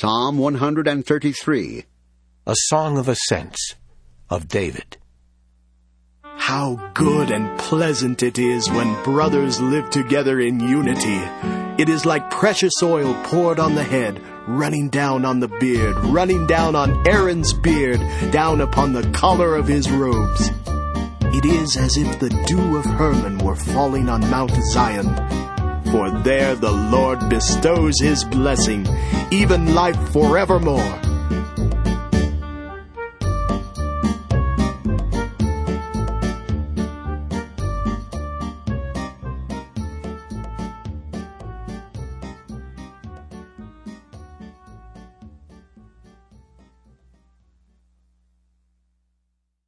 Psalm 133. A Song of Ascents of David. How good and pleasant it is when brothers live together in unity. It is like precious oil poured on the head, running down on the beard, running down on Aaron's beard, down upon the collar of his robes. It is as if the dew of Hermon were falling on Mount Zion. For there the Lord bestows his blessing, even life forevermore.